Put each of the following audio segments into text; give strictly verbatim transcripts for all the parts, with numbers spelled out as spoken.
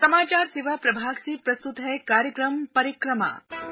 समाचार सेवा प्रभाग से प्रस्तुत है कार्यक्रम परिक्रमा।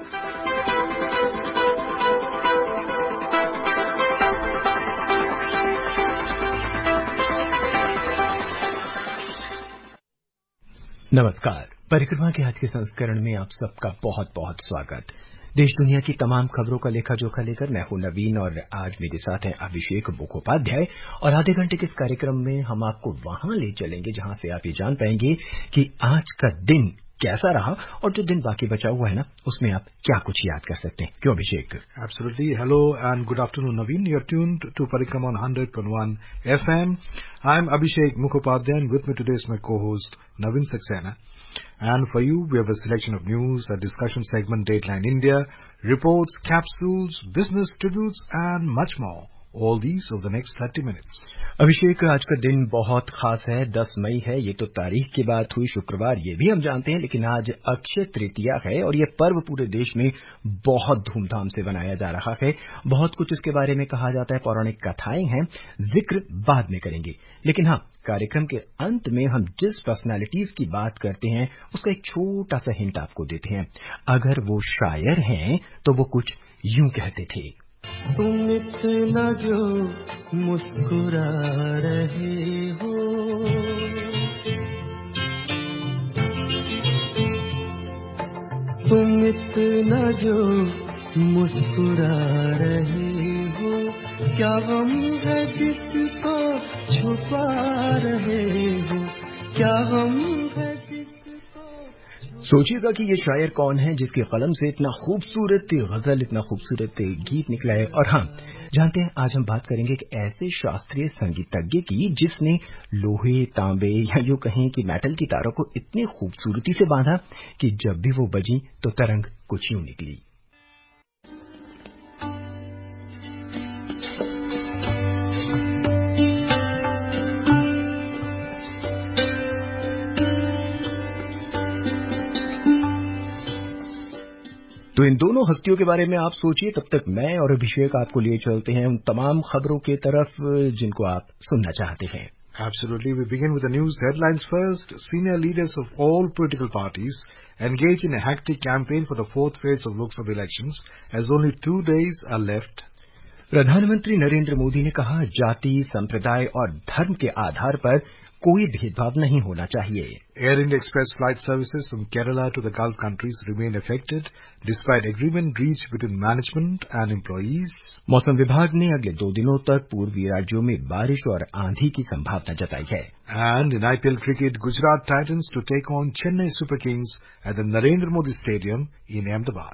नमस्कार। परिक्रमा के आज के संस्करण में आप सबका बहुत बहुत स्वागत। देश दुनिया की तमाम खबरों का लेखा जोखा लेकर मैं हूं नवीन और आज मेरे साथ हैं अभिषेक मुखोपाध्याय। और आधे घंटे के इस कार्यक्रम में हम आपको वहां ले चलेंगे जहां से आप ये जान पाएंगे कि आज का दिन कैसा रहा और जो दिन बाकी बचा हुआ है ना, उसमें आप क्या कुछ याद कर सकते हैं। क्यों अभिषेक? Absolutely. Hello and good afternoon, Naveen. You're tuned to Parikrama on one hundred point one F M. I'm Abhishek Mukhopadhyay and with me today is my co-host Naveen Saxena. And for you, we have a selection of news, a discussion segment, Dateline India, reports, capsules, business tributes and much more. All these over the next thirty minutes. अभिषेक, आज का दिन बहुत खास है। दस मई है। ये तो तारीख की बात हुई, शुक्रवार ये भी हम जानते हैं, लेकिन आज अक्षय तृतीया है और ये पर्व पूरे देश में बहुत धूमधाम से मनाया जा रहा है। बहुत कुछ इसके बारे में कहा जाता है, पौराणिक कथाएं हैं, जिक्र बाद में करेंगे। लेकिन हाँ, कार्यक्रम के अंत में हम जिस पर्सनालिटीज की बात करते हैं उसका एक छोटा सा हिंट आपको देते हैं। अगर वो शायर हैं तो वो कुछ यूं कहते थे। तुम इतना जो मुस्कुरा रहे हो, तुम इतना जो मुस्कुरा रहे हो, क्या गम है जिसको छुपा रहे हो, क्या गम है सोचिएगा कि ये शायर कौन है जिसके कलम से इतना खूबसूरत गजल, इतना खूबसूरत गीत निकला है। और हाँ, जानते हैं आज हम बात करेंगे एक ऐसे शास्त्रीय संगीतज्ञ की जिसने लोहे, तांबे या यूं कहें कि मेटल की तारों को इतनी खूबसूरती से बांधा कि जब भी वो बजी तो तरंग कुछ यूं निकली। तो इन दोनों हस्तियों के बारे में आप सोचिए, तब तक मैं और अभिषेक आपको लिए चलते हैं उन तमाम खबरों की तरफ जिनको आप सुनना चाहते हैं। Absolutely. We begin with the news headlines first. Senior leaders of all political parties engage in a hectic campaign for the fourth phase of Lok Sabha elections as only two days are left. प्रधानमंत्री नरेंद्र मोदी ने कहा, जाति, संप्रदाय और धर्म के आधार पर कोई भेदभाव नहीं होना चाहिए। Air India Express flight services from Kerala to the Gulf countries remain affected despite agreement reached between management and employees. मौसम विभाग ने अगले दो दिनों तक पूर्वी राज्यों में बारिश और आंधी की संभावना जताई है। And in I P L cricket, Gujarat Titans to take on Chennai Super Kings at the Narendra Modi Stadium in Ahmedabad.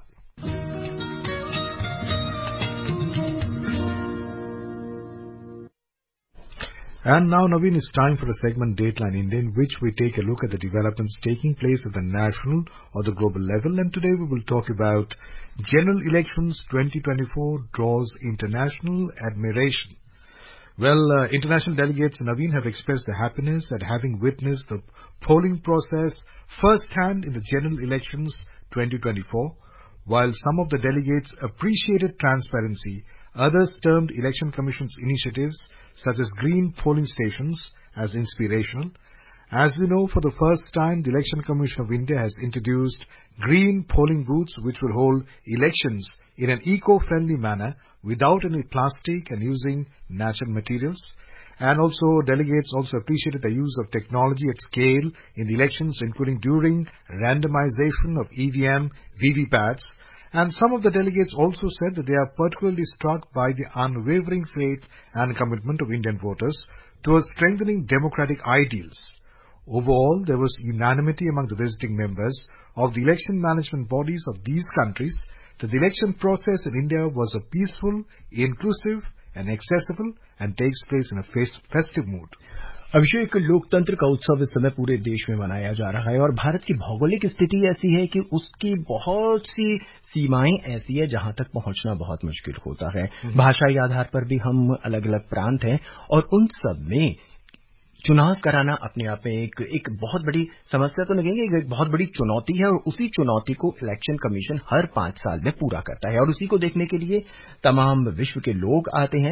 And now, Naveen, it's time for a segment Dateline India in which we take a look at the developments taking place at the national or the global level. And today we will talk about General Elections twenty twenty-four draws international admiration. Well, uh, international delegates, Naveen, have expressed their happiness at having witnessed the polling process firsthand in the General Elections twenty twenty-four. While some of the delegates appreciated transparency, others termed Election Commission's initiatives, such as green polling stations, as inspirational. As we know, for the first time, the Election Commission of India has introduced green polling booths which will hold elections in an eco-friendly manner without any plastic and using natural materials. And also, delegates also appreciated the use of technology at scale in the elections, including during randomization of E V M, V V P A Ts. And some of the delegates also said that they are particularly struck by the unwavering faith and commitment of Indian voters towards strengthening democratic ideals. Overall, there was unanimity among the visiting members of the election management bodies of these countries that the election process in India was a peaceful, inclusive and accessible and takes place in a festive mood. अभिषेक, लोकतंत्र का उत्सव इस समय पूरे देश में मनाया जा रहा है और भारत की भौगोलिक स्थिति ऐसी है कि उसकी बहुत सी सीमाएं ऐसी है जहां तक पहुंचना बहुत मुश्किल होता है। भाषाई आधार पर भी हम अलग अलग प्रांत हैं और उन सब में चुनाव कराना अपने आप में एक एक बहुत बड़ी समस्या तो नहीं है, एक बहुत बड़ी चुनौती है और उसी चुनौती को इलेक्शन कमीशन हर पांच साल में पूरा करता है और उसी को देखने के लिए तमाम विश्व के लोग आते हैं।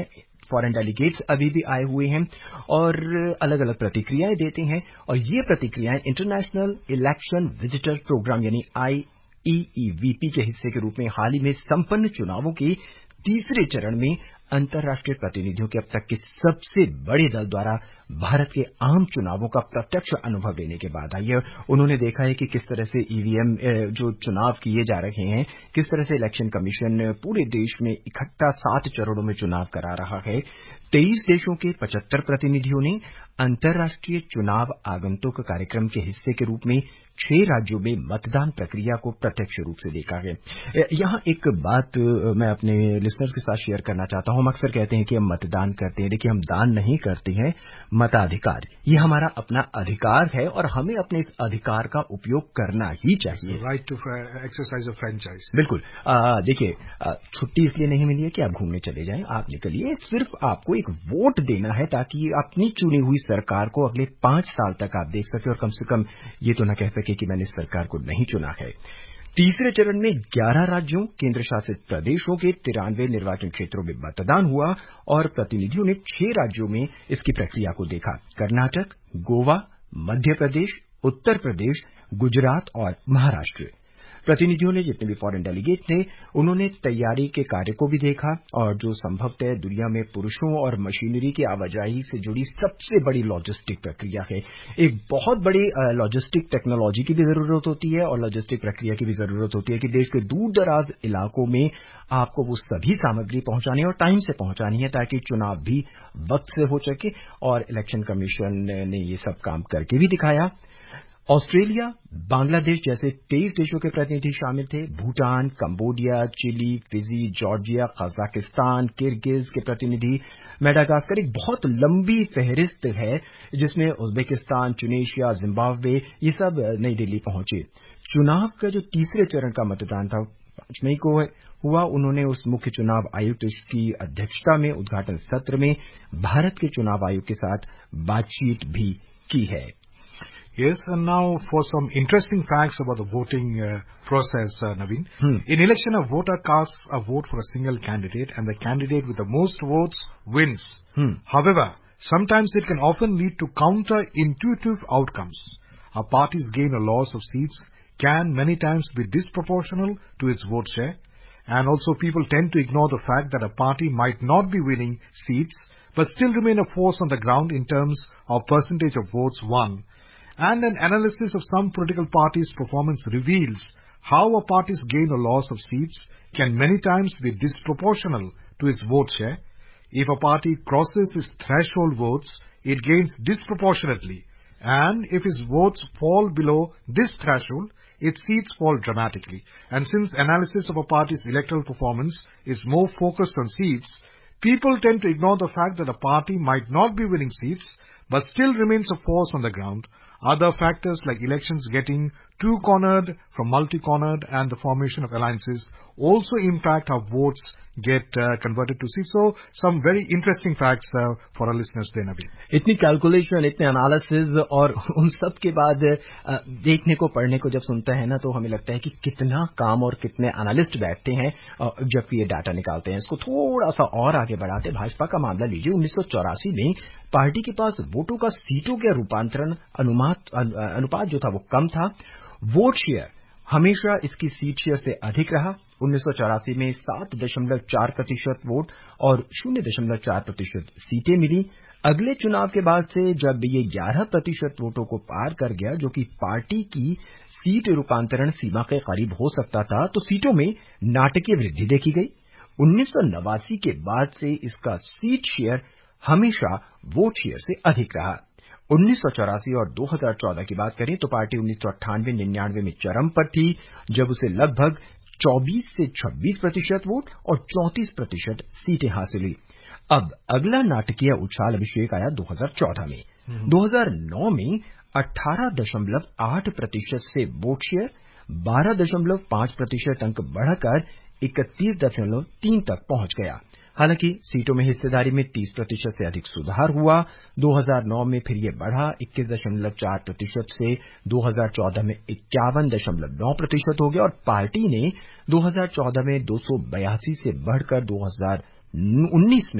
फॉरेन डेलीगेट्स अभी भी आए हुए हैं और अलग अलग प्रतिक्रियाएं देते हैं और ये प्रतिक्रियाएं इंटरनेशनल इलेक्शन विजिटर प्रोग्राम यानी आई ई ई वी पी के हिस्से के रूप में हाल ही में संपन्न चुनावों के तीसरे चरण में अंतर्राष्ट्रीय प्रतिनिधियों के अब तक के सबसे बड़े दल द्वारा भारत के आम चुनावों का प्रत्यक्ष अनुभव लेने के बाद आई है। उन्होंने देखा है कि किस तरह से ईवीएम जो चुनाव किए जा रहे हैं, किस तरह से इलेक्शन कमीशन पूरे देश में इकट्ठा सात चरणों में चुनाव करा रहा है। तेईस देशों के पचहत्तर प्रतिनिधियों ने अंतर्राष्ट्रीय चुनाव आगंतुक कार्यक्रम के हिस्से के रूप में छह राज्यों में मतदान प्रक्रिया को प्रत्यक्ष रूप से देखा है। यहाँ एक बात मैं अपने लिसनर्स के साथ शेयर करना चाहता हूँ। हम अक्सर कहते हैं कि हम मतदान करते हैं, देखिए हम दान नहीं करते हैं, मताधिकार ये हमारा अपना अधिकार है और हमें अपने इस अधिकार का उपयोग करना ही चाहिए। Right to exercise of franchise. बिल्कुल। देखिए छुट्टी इसलिए नहीं मिली है कि आप घूमने चले जाएं, आप निकलिए, सिर्फ आपको एक वोट देना है ताकि अपनी चुनी हुई सरकार को अगले पांच साल तक आप देख सके और कम से कम ये तो न कह सके कि मैंने इस सरकार को नहीं चुना है। तीसरे चरण में ग्यारह राज्यों केंद्र शासित प्रदेशों के तिरानवे निर्वाचन क्षेत्रों में मतदान हुआ और प्रतिनिधियों ने छह राज्यों में इसकी प्रक्रिया को देखा। कर्नाटक, गोवा, मध्य प्रदेश, उत्तर प्रदेश, गुजरात और महाराष्ट्र। प्रतिनिधियों ने जितने भी फॉरेन डेलीगेट थे उन्होंने तैयारी के कार्य को भी देखा और जो संभवतः दुनिया में पुरुषों और मशीनरी की आवाजाही से जुड़ी सबसे बड़ी लॉजिस्टिक प्रक्रिया है। एक बहुत बड़ी लॉजिस्टिक टेक्नोलॉजी की भी जरूरत होती है और लॉजिस्टिक प्रक्रिया की भी जरूरत होती है कि देश के दूर दराज इलाकों में आपको वो सभी सामग्री पहुंचानी और टाइम से पहुंचानी है ताकि चुनाव भी वक्त से हो सके और इलेक्शन कमीशन ने ये सब काम करके भी दिखाया। ऑस्ट्रेलिया, बांग्लादेश जैसे तेईस देशों के प्रतिनिधि शामिल थे। Bhutan, Cambodia, Chile, Fiji, Georgia, Kazakhstan, Kyrgyz के प्रतिनिधि, मेडागास्कर, एक बहुत लंबी फहरिस्त है जिसमें उज्बेकिस्तान, ट्यूनीशिया, जिम्बाब्वे ये सब नई दिल्ली पहुंचे। चुनाव का जो तीसरे चरण का मतदान था पांच मई को हुआ। उन्होंने उस मुख्य चुनाव आयुक्त की अध्यक्षता में उद्घाटन सत्र में भारत के चुनाव आयोग के साथ बातचीत भी की है। Yes, and now for some interesting facts about the voting uh, process, uh, Naveen. Hmm. In election, a voter casts a vote for a single candidate and the candidate with the most votes wins. Hmm. However, sometimes it can often lead to counterintuitive outcomes. A party's gain or loss of seats can many times be disproportional to its vote share. And also people tend to ignore the fact that a party might not be winning seats but still remain a force on the ground in terms of percentage of votes won. And an analysis of some political parties' performance reveals how a party's gain or loss of seats can many times be disproportional to its vote share. If a party crosses its threshold votes, it gains disproportionately. And if its votes fall below this threshold, its seats fall dramatically. And since analysis of a party's electoral performance is more focused on seats, people tend to ignore the fact that a party might not be winning seats, but still remains a force on the ground. Other factors like elections getting too cornered from multi-cornered and the formation of alliances also impact how votes get uh, converted to seats. So, some very interesting facts uh, for our listeners there, Naveen. इतनी calculation, इतने analysis और उन सब के बाद देखने को पढ़ने को जब सुनते हैं ना तो हमें लगता है कि कितना काम और कितने एनालिस्ट बैठते हैं जब ये डाटा निकालते हैं। इसको थोड़ा सा और आगे बढ़ाते भाजपा का मामला लीजिए। उन्नीस सौ चौरासी में पार्टी के पास वोटों का सीटों के रूपांतरण अनुपात अनुपात जो था वो कम था। वोट शेयर हमेशा इसकी सीट शेयर से अधिक रहा। उन्नीस सौ चौरासी में सात दशमलव चार प्रतिशत वोट और शून्य दशमलव चार प्रतिशत सीटें मिली। अगले चुनाव के बाद से जब ये ग्यारह प्रतिशत वोटों को पार कर गया, जो कि पार्टी की सीट रूपांतरण सीमा के करीब हो सकता था, तो सीटों में नाटकीय वृद्धि देखी गई। उन्नीस सौ नवासी के बाद से इसका सीट शेयर हमेशा वोट शेयर से अधिक रहा। उन्नीस सौ चौरासी और दो हज़ार चौदह की बात करें तो पार्टी उन्नीस सौ अट्ठानवे निन्यानवे में चरम पर थी, जब उसे लगभग चौबीस से छब्बीस प्रतिशत वोट और चौंतीस प्रतिशत सीटें हासिल हुई। अब अगला नाटकीय उछाल अभिषेक आया दो हज़ार चौदह में। दो हज़ार नौ में अठारह दशमलव आठ प्रतिशत से वोट शेयर बारह दशमलव पांच प्रतिशत अंक बढ़कर इकतीस दशमलव तीन तक पहुंच गया। हालांकि सीटों में हिस्सेदारी में तीस प्रतिशत से अधिक सुधार हुआ। दो हज़ार नौ में फिर ये बढ़ा इक्कीस दशमलव चार प्रतिशत से दो हज़ार चौदह में इक्यावन दशमलव नौ प्रतिशत हो गया और पार्टी ने दो हज़ार चौदह में दो सौ बयासी से बढ़कर दो हज़ार उन्नीस में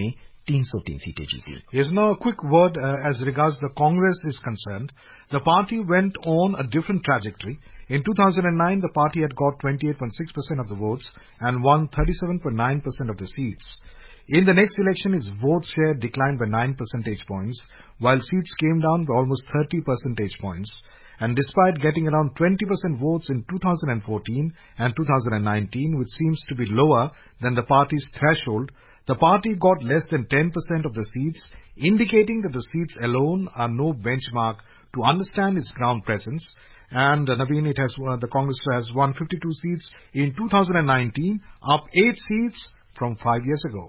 तीन सौ तीन सीटें जीती। Here's now a quick word uh, as regards the Congress is concerned. The party went on a different trajectory. In two thousand nine, the party had got twenty-eight point six percent of the votes and won thirty-seven point nine percent of the seats. In the next election, its vote share declined by nine percentage points, while seats came down by almost thirty percentage points. And despite getting around twenty percent votes in two thousand fourteen and two thousand nineteen, which seems to be lower than the party's threshold, the party got less than ten percent of the seats, indicating that the seats alone are no benchmark to understand its ground presence. And uh, Naveen, it has uh, the Congress has won fifty-two seats in two thousand nineteen, up eight seats from five years ago.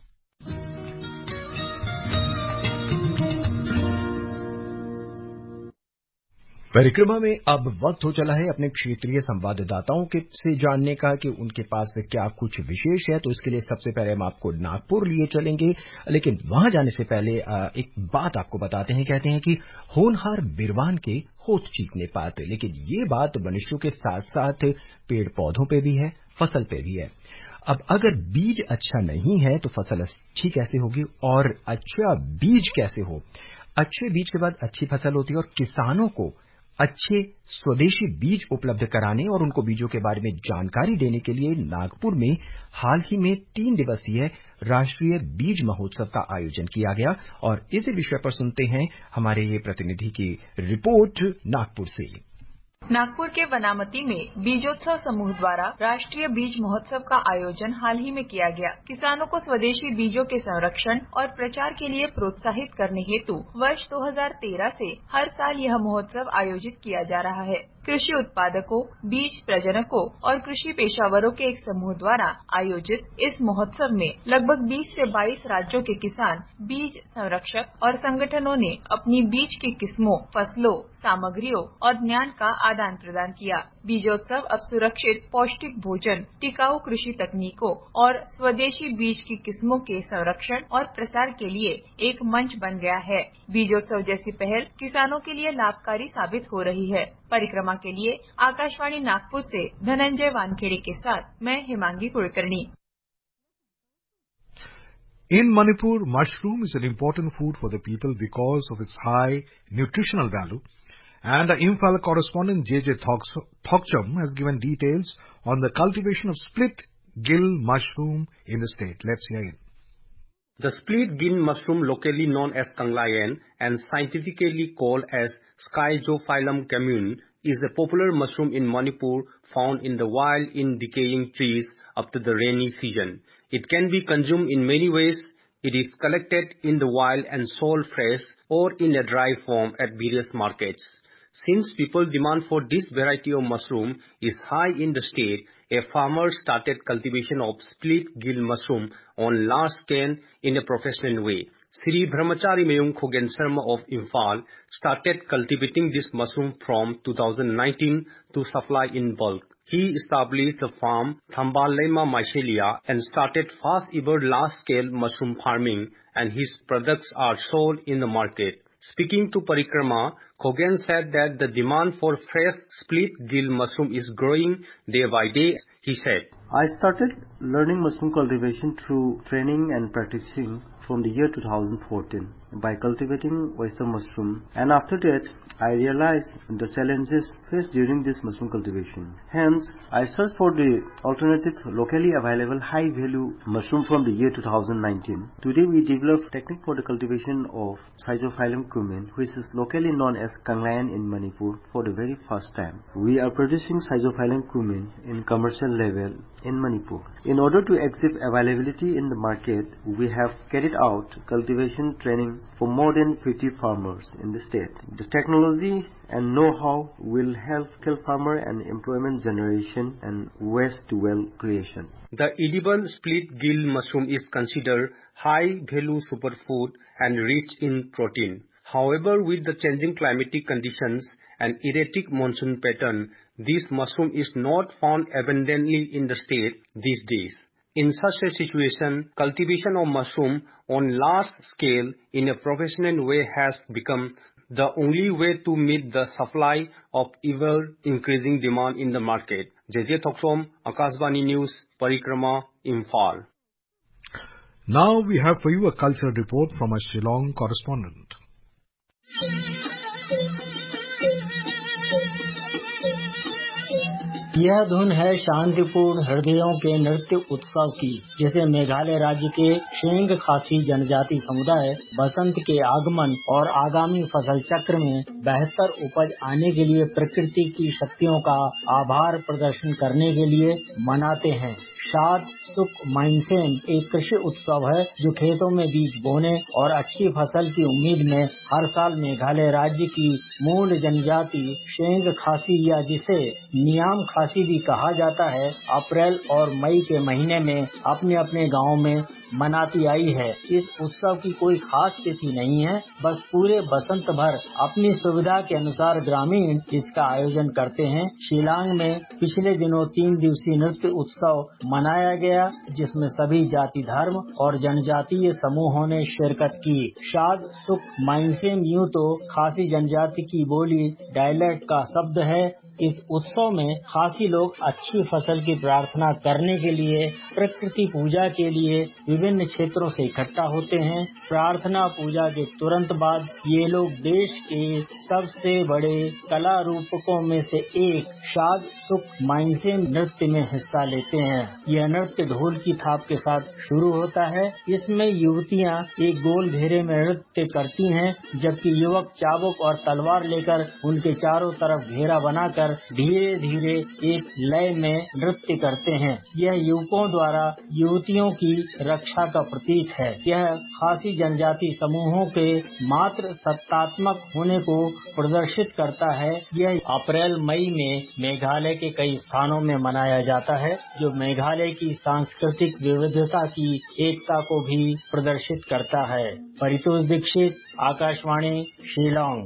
परिक्रमा में अब वक्त हो चला है अपने क्षेत्रीय संवाददाताओं के से जानने का कि उनके पास क्या कुछ विशेष है। तो इसके लिए सबसे पहले हम आपको नागपुर लिए चलेंगे, लेकिन वहां जाने से पहले एक बात आपको बताते हैं। कहते हैं कि होनहार बिरवान के होठ चीखने पात, लेकिन ये बात मनुष्यों के साथ साथ पेड़ पौधों पे भी है, फसल पे भी है। अब अगर बीज अच्छा नहीं है तो फसल अच्छी कैसे होगी, और अच्छा बीज कैसे हो? अच्छे बीज के बाद अच्छी फसल होती है, और किसानों को अच्छे स्वदेशी बीज उपलब्ध कराने और उनको बीजों के बारे में जानकारी देने के लिए नागपुर में हाल ही में तीन दिवसीय राष्ट्रीय बीज महोत्सव का आयोजन किया गया। और इसी विषय पर सुनते हैं हमारे ये प्रतिनिधि की रिपोर्ट नागपुर से। नागपुर के वनामती में बीजोत्सव समूह द्वारा राष्ट्रीय बीज महोत्सव का आयोजन हाल ही में किया गया। किसानों को स्वदेशी बीजों के संरक्षण और प्रचार के लिए प्रोत्साहित करने हेतु वर्ष दो हज़ार तेरह से हर साल यह महोत्सव आयोजित किया जा रहा है। कृषि उत्पादकों, बीज प्रजनकों और कृषि पेशावरों के एक समूह द्वारा आयोजित इस महोत्सव में लगभग बीस से बाईस राज्यों के किसान, बीज संरक्षक और संगठनों ने अपनी बीज की किस्मों, फसलों, सामग्रियों और ज्ञान का आदान प्रदान किया। बीजोत्सव अब सुरक्षित पौष्टिक भोजन, टिकाऊ कृषि तकनीकों और स्वदेशी बीज की किस्मों के संरक्षण और प्रसार के लिए एक मंच बन गया है। बीजोत्सव जैसी पहल किसानों के लिए लाभकारी साबित हो रही है। परिक्रमा के लिए आकाशवाणी नागपुर से धनंजय वानखेड़े के साथ मैं Himangi Kulkarni. In Manipur, mushroom is an important food for the people because of its high nutritional value. And the Imphal correspondent J J Thokcham has given details on the cultivation of split-gill mushroom in the state. Let's hear it. The split-gill mushroom, locally known as Kanglayan and scientifically called as Schizophyllum commune, is a popular mushroom in Manipur found in the wild in decaying trees up to the rainy season. It can be consumed in many ways. It is collected in the wild and sold fresh or in a dry form at various markets. Since people demand for this variety of mushroom is high in the state, a farmer started cultivation of split-gill mushroom on large scale in a professional way. Sri Brahmachari Mayung Khogen Sharma of Imphal started cultivating this mushroom from two thousand nineteen to supply in bulk. He established the farm Thambalema Mycelia and started fast ever large-scale mushroom farming, and his products are sold in the market. Speaking to Parikrama, Khogen said that the demand for fresh split-gill mushroom is growing day by day. He said, I started learning mushroom cultivation through training and practicing from the year two thousand fourteen by cultivating oyster mushroom, and after that I realized the challenges faced during this mushroom cultivation. Hence, I searched for the alternative locally available high-value mushroom from the year two thousand nineteen. Today we developed technique for the cultivation of Schizophyllum cumin, which is locally known as Kanglayan in Manipur, for the very first time. We are producing Schizophyllum cumin in commercial level in Manipur. In order to achieve availability in the market, we have carried out cultivation training for more than fifty farmers in the state. The technology and know-how will help kill farmer and employment generation and waste to wealth creation. The edible split-gill mushroom is considered high-value superfood and rich in protein. However, with the changing climatic conditions and erratic monsoon pattern, this mushroom is not found abundantly in the state these days. In such a situation, cultivation of mushroom on large scale in a professional way has become the only way to meet the supply of ever-increasing demand in the market. J J Thoksom, Akashvani News, Parikrama, Imphal. Now we have for you a cultural report from our Shillong correspondent. यह धुन है शांतिपूर्ण हृदयों के नृत्य उत्सव की, जिसे मेघालय राज्य के शेंग खासी जनजाति समुदाय बसंत के आगमन और आगामी फसल चक्र में बेहतर उपज आने के लिए प्रकृति की शक्तियों का आभार प्रदर्शन करने के लिए मनाते हैं। शाद सुख माइनसेन एक कृषि उत्सव है जो खेतों में बीज बोने और अच्छी फसल की उम्मीद में हर साल मेघालय राज्य की मूल जनजाति शेंग खासी या जिसे नियाम खासी भी कहा जाता है अप्रैल और मई के महीने में अपने अपने गाँव में मनाती आई है। इस उत्सव की कोई खास तिथि नहीं है, बस पूरे बसंत भर अपनी सुविधा के अनुसार ग्रामीण इसका आयोजन करते हैं। शिलांग में पिछले दिनों तीन दिवसीय नृत्य उत्सव मनाया गया, जिसमें सभी जाति धर्म और जनजातीय समूहों ने शिरकत की। शाद सुख माइनसेम यूं तो खासी जनजाति की बोली डायलेक्ट का शब्द है। इस उत्सव में खासी लोग अच्छी फसल की प्रार्थना करने के लिए प्रकृति पूजा के लिए विभिन्न क्षेत्रों से इकट्ठा होते हैं। प्रार्थना पूजा के तुरंत बाद ये लोग देश के सबसे बड़े कला रूपकों में से एक शाद सुख माइनसेम नृत्य में हिस्सा लेते हैं। यह नृत्य ढोल की थाप के साथ शुरू होता है। इसमें युवतियां एक गोल घेरे में नृत्य करती हैं, जबकि युवक चाबुक और तलवार लेकर उनके चारों तरफ घेरा बनाकर धीरे धीरे एक लय में नृत्य करते हैं। यह युवकों द्वारा युवतियों की रक्षा का प्रतीक है। यह खासी जनजाति समूहों के मात्र सत्तात्मक होने को प्रदर्शित करता है। यह अप्रैल मई में मेघालय के कई स्थानों में मनाया जाता है, जो मेघालय की सांस्कृतिक विविधता की एकता को भी प्रदर्शित करता है। Paritosh Dixit, Akashvani, Shillong.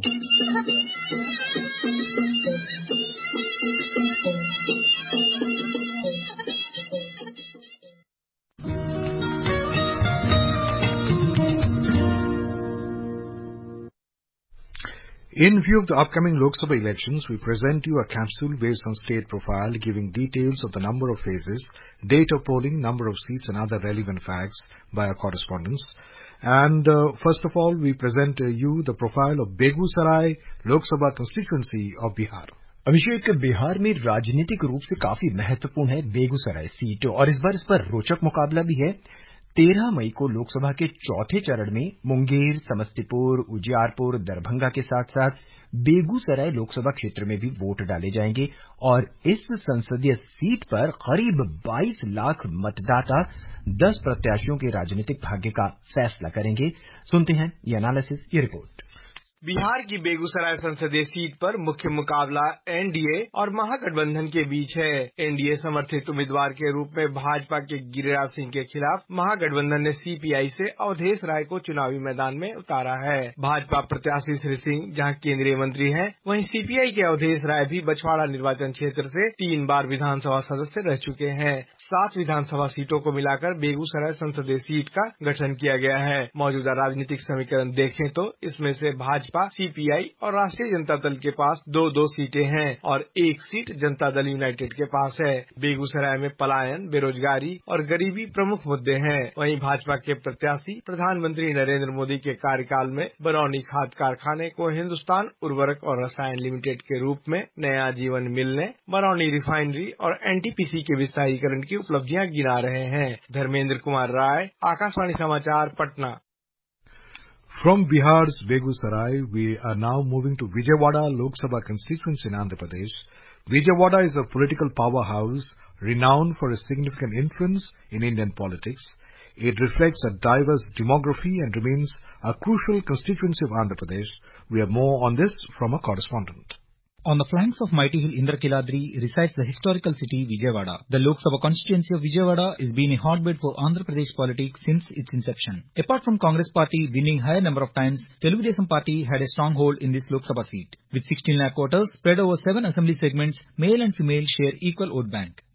In view of the upcoming Lok Sabha elections, we present you a capsule based on state profile giving details of the number of phases, date of polling, number of seats and other relevant facts by our correspondents. And uh, first of all, we present uh, you the profile of Begusarai Lok Sabha constituency of Bihar. अभिषेक, बिहार में राजनीतिक रूप से काफी महत्वपूर्ण है Begusarai seat और इस बार इस पर रोचक मुकाबला भी है। तेरह मई को लोकसभा के चौथे चरण में मुंगेर, समस्तीपुर, उजियारपुर, दरभंगा के साथ साथ बेगूसराय लोकसभा क्षेत्र में भी वोट डाले जाएंगे और इस संसदीय सीट पर करीब बाईस लाख मतदाता दस प्रत्याशियों के राजनीतिक भाग्य का फैसला करेंगे। सुनते हैं ये एनालिसिस, ये रिपोर्ट। बिहार की बेगूसराय संसदीय सीट पर मुख्य मुकाबला एनडीए और महागठबंधन के बीच है। एनडीए समर्थित उम्मीदवार के रूप में भाजपा के गिरिराज सिंह के खिलाफ महागठबंधन ने सीपीआई से अवधेश राय को चुनावी मैदान में उतारा है। भाजपा प्रत्याशी श्री सिंह जहां केंद्रीय मंत्री हैं, वहीं सीपीआई के अवधेश राय भी बछवाड़ा निर्वाचन क्षेत्र से तीन बार विधानसभा सदस्य रह चुके हैं। सात विधानसभा सीटों को मिलाकर बेगूसराय संसदीय सीट का गठन किया गया है। मौजूदा राजनीतिक समीकरण देखें तो इसमें से भाजपा, सीपीआई और राष्ट्रीय जनता दल के पास दो दो सीटें हैं और एक सीट जनता दल यूनाइटेड के पास है। बेगूसराय में पलायन, बेरोजगारी और गरीबी प्रमुख मुद्दे हैं। वहीं भाजपा के प्रत्याशी प्रधानमंत्री नरेंद्र मोदी के कार्यकाल में बरौनी खाद कारखाने को हिंदुस्तान उर्वरक और रसायन लिमिटेड के रूप में नया जीवन मिलने, बरौनी रिफाइनरी और एनटीपीसी के विस्तारीकरण की उपलब्धियां गिना रहे हैं। धर्मेंद्र कुमार राय, आकाशवाणी समाचार, Patna. From Bihar's Begusarai, we are now moving to Vijayawada Lok Sabha constituency in Andhra Pradesh. Vijayawada is a political powerhouse renowned for its significant influence in Indian politics. It reflects a diverse demography and remains a crucial constituency of Andhra Pradesh. We have more on this from a correspondent. On the flanks of mighty hill Indrakiladri resides the historical city Vijayawada. The Lok Sabha constituency of Vijayawada has been a hotbed for Andhra Pradesh politics since its inception. Apart from Congress party winning higher number of times, Telugu Desam party had a stronghold in this Lok Sabha seat. With sixteen lakh voters spread over seven assembly segments, male and female share equal vote bank.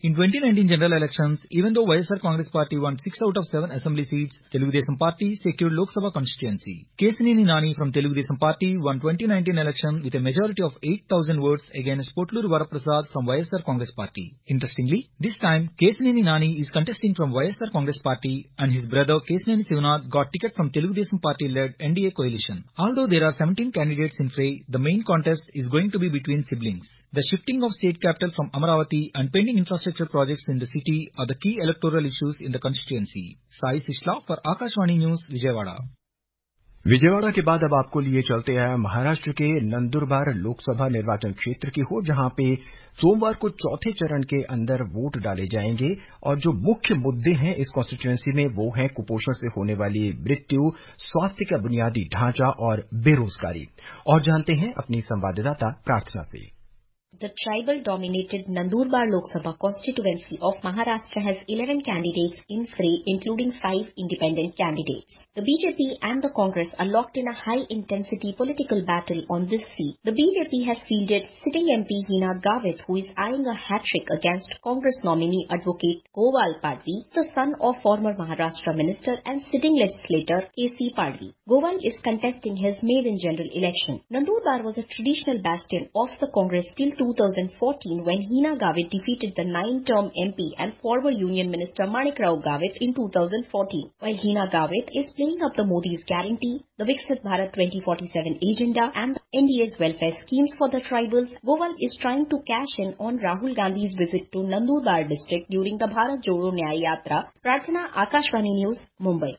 In twenty nineteen general elections, even though Y S R Congress Party won six out of seven assembly seats, Telugu Desam Party secured Lok Sabha constituency. Kesineni Nani from Telugu Desam Party won twenty nineteen election with a majority of eight thousand votes against Potluru Varaprasad from Y S R Congress Party. Interestingly, this time Kesineni Nani is contesting from Y S R Congress Party and his brother Kesineni Sivanath got ticket from Telugu Desam Party-led N D A coalition. Although there are seventeen candidates in fray, the main contest is going to be between siblings. The shifting of state capital from Amaravati and pending infrastructure projects in the city are the key electoral issues in the constituency. Sai Sishla for Akashvani News, Vijayawada. Vijayawada के बाद अब आपको लिए चलते हैं महाराष्ट्र के नंदुरबार लोकसभा निर्वाचन क्षेत्र की हो, जहां पे सोमवार को चौथे चरण के अंदर वोट डाले जाएंगे और जो मुख्य मुद्दे हैं इस कॉन्स्टिट्यूएंसी में वो हैं कुपोषण से होने वाली मृत्यु, स्वास्थ्य का बुनियादी ढांचा और बेरोजगारी। और जानते हैं अपनी संवाददाता प्रार्थना से। The tribal-dominated Nandurbar Lok Sabha constituency of Maharashtra has eleven candidates in fray, including five independent candidates. The B J P and the Congress are locked in a high-intensity political battle on this seat. The B J P has fielded sitting M P Hina Gavit, who is eyeing a hat-trick against Congress nominee advocate Gowal Padvi, the son of former Maharashtra minister and sitting legislator K C Padvi. Gowal is contesting his maiden general election. Nandurbar was a traditional bastion of the Congress till two thousand fourteen when Hina Gavit defeated the nine-term M P and former Union Minister Manik Rao Gavit in two thousand fourteen. While Hina Gavit is playing up the Modi's guarantee, the Viksit Bharat twenty forty-seven agenda and the N D A's welfare schemes for the tribals, Gowal is trying to cash in on Rahul Gandhi's visit to Nandurbar district during the Bharat Jodo Nyay Yatra. Prathana, Akashvani News, Mumbai.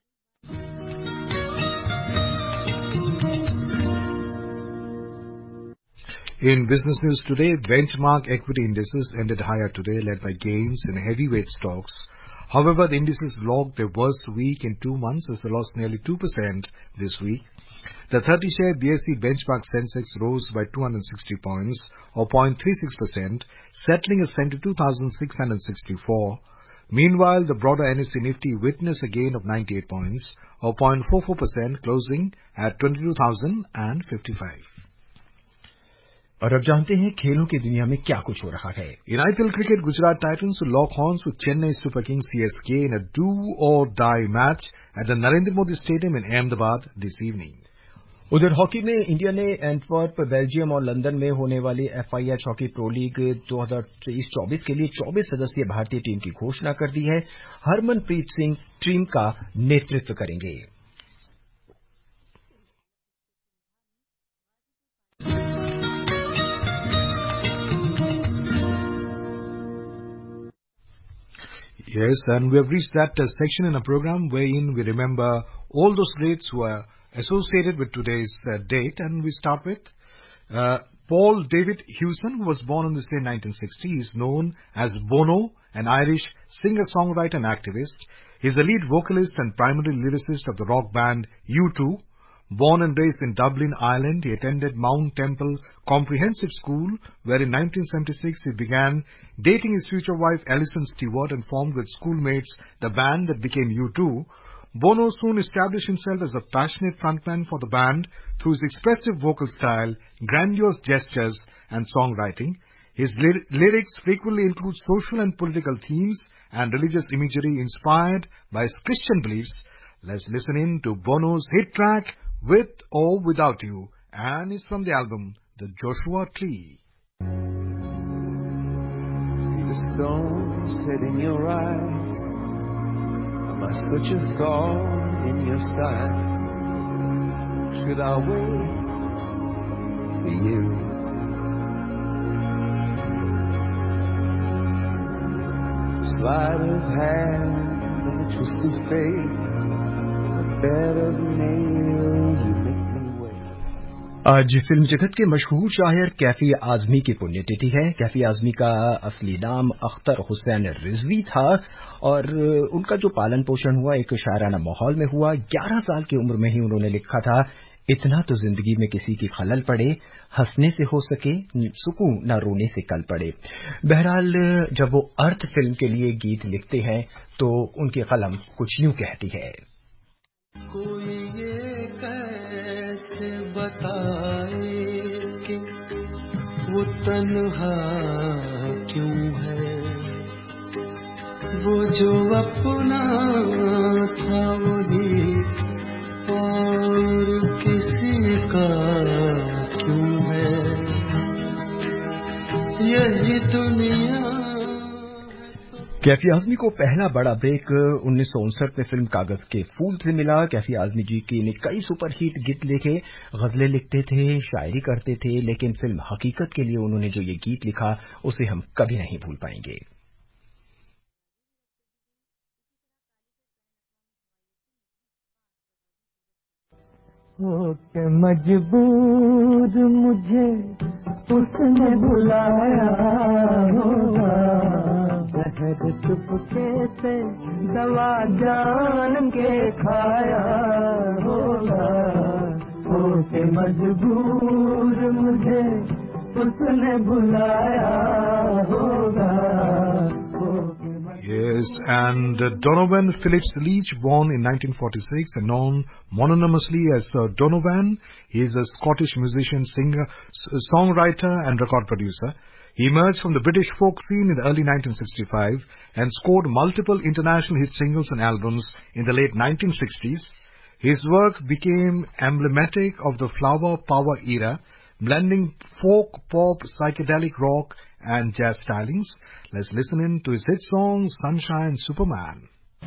In business news today, benchmark equity indices ended higher today, led by gains in heavyweight stocks. However, the indices logged their worst week in two months as they lost nearly two percent this week. The thirty-share B S E benchmark Sensex rose by two hundred sixty points, or zero point three six percent, settling at seventy-two thousand six hundred sixty-four. Meanwhile, the broader N S E Nifty witnessed a gain of ninety-eight points, or zero point four four percent, closing at twenty-two thousand fifty-five. और अब जानते हैं खेलों की दुनिया में क्या कुछ हो रहा है। In I P L cricket, Gujarat Titans will lock horns with Chennai Super Kings C S K in a do-or-die match at the Narendra Modi Stadium in Ahmedabad this evening. उधर हॉकी में India ने Antwerp, Belgium और London में होने वाली F I H hockey pro league दो हज़ार तेईस चौबीस के लिए चौबीस सदस्यीय भारतीय टीम की घोषणा कर दी है। हरमनप्रीत सिंह टीम का नेतृत्व करेंगे। Yes, and we have reached that uh, section in a program wherein we remember all those greats who are associated with today's uh, date, and we start with uh, Paul David Hewson, who was born on this day in nineteen sixty. He is known as Bono, an Irish singer-songwriter and activist. He is the lead vocalist and primary lyricist of the rock band U two. Born and raised in Dublin, Ireland, he attended Mount Temple Comprehensive School, where in nineteen seventy-six he began dating his future wife Alison Stewart and formed with schoolmates the band that became U two. Bono soon established himself as a passionate frontman for the band through his expressive vocal style, grandiose gestures and songwriting. His ly- lyrics frequently include social and political themes and religious imagery inspired by his Christian beliefs. Let's listen in to Bono's hit track, With or Without You, and it's from the album The Joshua Tree. See the stone set in your eyes, am I such a thorn in your side? Should I wait for you? Sleight of hand and a twist of fate, a bed of nails, you make me wait. आज film जगत के मशहूर शायर कैफी आजमी की पुण्यतिथि है। कैफी आजमी का असली नाम अख्तर हुसैन रिजवी था और उनका जो पालन पोषण हुआ एक शायराना माहौल में हुआ। ग्यारह साल की उम्र में ही उन्होंने लिखा था, इतना तो जिंदगी में किसी की खलल पड़े, हंसने से हो सके सुकून न रोने से कल पड़े। बहरहाल जब वो अर्थ फिल्म के लिए गीत लिखते हैं तो उनकी कलम कुछ यूं कहती है। कोई ये कैसे बताए कि वो तन्हा क्यों है, जो अपना था वही और किसी का क्यों है यही दुनिया। कैफी आजमी को पहला बड़ा ब्रेक उन्नीस सौ उनसठ में फिल्म कागज के फूल से मिला। कैफी आजमी जी की ने कई सुपरहिट गीत लिखे, गजलें लिखते थे, शायरी करते थे, लेकिन फिल्म हकीकत के लिए उन्होंने जो ये गीत लिखा उसे हम कभी नहीं भूल पाएंगे। हो के मजबूर मुझे उसने बुलाया होगा, जहर चुपके से दवा जान के खाया होगा। हो के मजबूर मुझे उसने बुलाया होगा। Yes, and uh, Donovan Phillips Leach, born in nineteen forty-six and known mononymously as uh, Donovan, he is a Scottish musician, singer, s- songwriter and record producer. He emerged from the British folk scene in the early nineteen sixty-five and scored multiple international hit singles and albums in the late nineteen sixties. His work became emblematic of the flower power era, blending folk, pop, psychedelic rock and jazz stylings. Let's listen in to his hit song, Sunshine Superman.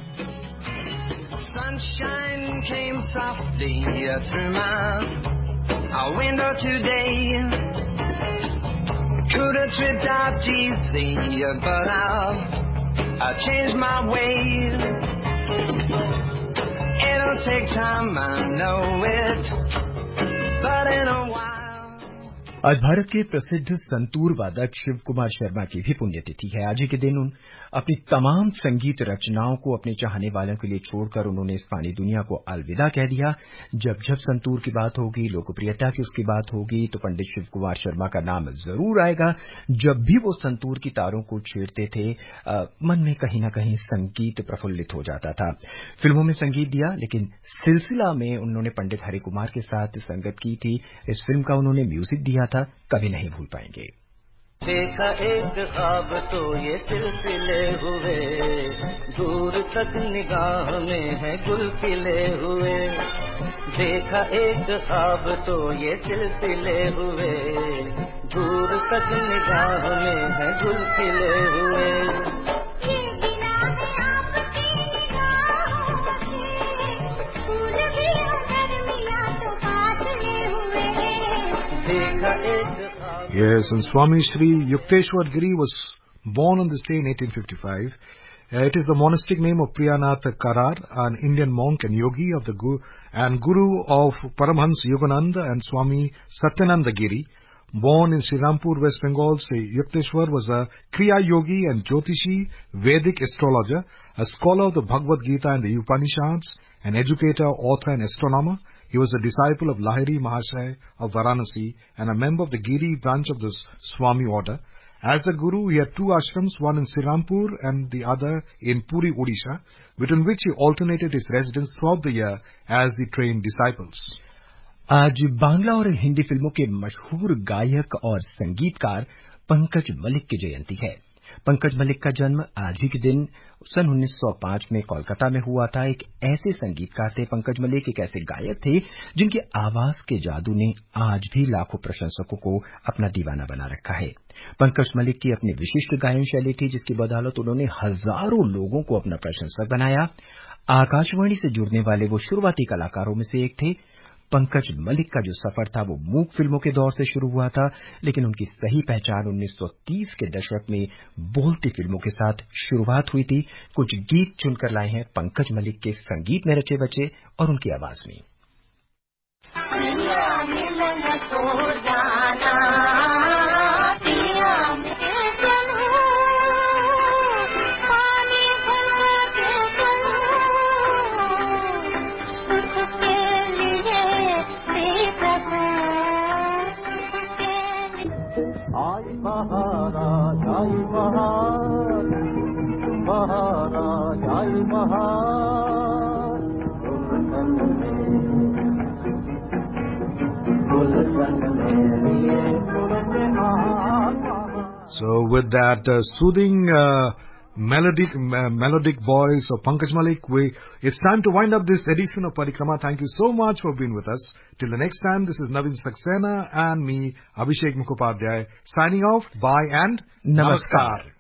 Sunshine came softly through my our window today. Could have tripped out easy, but I'll, I'll change my ways. It'll take time, I know it, but in a while. आज भारत के प्रसिद्ध संतूर वादक शिव कुमार शर्मा की भी पुण्यतिथि है। आज ही के दिन उन अपनी तमाम संगीत रचनाओं को अपने चाहने वालों के लिए छोड़कर उन्होंने इस फानी दुनिया को अलविदा कह दिया। जब जब संतूर की बात होगी, लोकप्रियता की उसकी बात होगी, तो पंडित शिव कुमार शर्मा का नाम जरूर आएगा। जब भी वो संतूर की तारों को छेड़ते थे, आ, मन में कहीं ना कहीं संगीत प्रफुल्लित हो जाता था। फिल्मों में संगीत दिया, लेकिन सिलसिला में उन्होंने पंडित हरि कुमार के साथ संगत की थी। इस फिल्म का उन्होंने म्यूजिक दिया था, कभी नहीं भूल पाएंगे। देखा एक ख्वाब तो ये सिलसिले हुए, दूर तक निगाह में है गुल खिले हुए। देखा एक ख्वाब तो ये सिलसिले हुए, दूर तक निगाह में है गुल खिले हुए। Yes, and Swami Shri Yukteswar Giri was born on this day in eighteen fifty-five. Uh, it is the monastic name of Priyanath Karar, an Indian monk and yogi of the Guru, and Guru of Paramhans Yogananda and Swami Satyananda Giri. Born in Srirampur, West Bengal, Sri Yukteswar was a Kriya Yogi and Jyotishi, Vedic astrologer, a scholar of the Bhagavad Gita and the Upanishads, an educator, author and astronomer. He was a disciple of Lahiri Mahashaya of Varanasi and a member of the Giri branch of the Swami order. As a guru, he had two ashrams, one in Srirampur and the other in Puri, Odisha, between which he alternated his residence throughout the year as he trained disciples. आज बांग्ला और हिंदी फिल्मों के मशहूर गायक और संगीतकार पंकज मलिक की जयंती है। पंकज मलिक का जन्म आज ही के दिन सन उन्नीस सौ पाँच में कोलकाता में हुआ था। एक ऐसे संगीतकार थे पंकज मलिक, एक ऐसे गायक थे जिनकी आवाज के जादू ने आज भी लाखों प्रशंसकों को अपना दीवाना बना रखा है। पंकज मलिक की अपनी विशिष्ट गायन शैली थी, जिसकी बदौलत उन्होंने हजारों लोगों को अपना प्रशंसक बनाया। आकाशवाणी से जुड़ने वाले वो शुरुआती कलाकारों में से एक थे। पंकज मलिक का जो सफर था वो मूक फिल्मों के दौर से शुरू हुआ था, लेकिन उनकी सही पहचान उन्नीस सौ तीस के दशक में बोलती फिल्मों के साथ शुरुआत हुई थी। कुछ गीत चुनकर लाए हैं पंकज मलिक के संगीत में रचे बचे और उनकी आवाज में। So with that uh, soothing uh, melodic uh, melodic voice of Pankaj Malik. We, it's time to wind up this edition of Parikrama. Thank you so much for being with us. Till the next time, this is Navin Saxena and me, Abhishek Mukhopadhyay, signing off. Bye and Namaskar. Namaskar.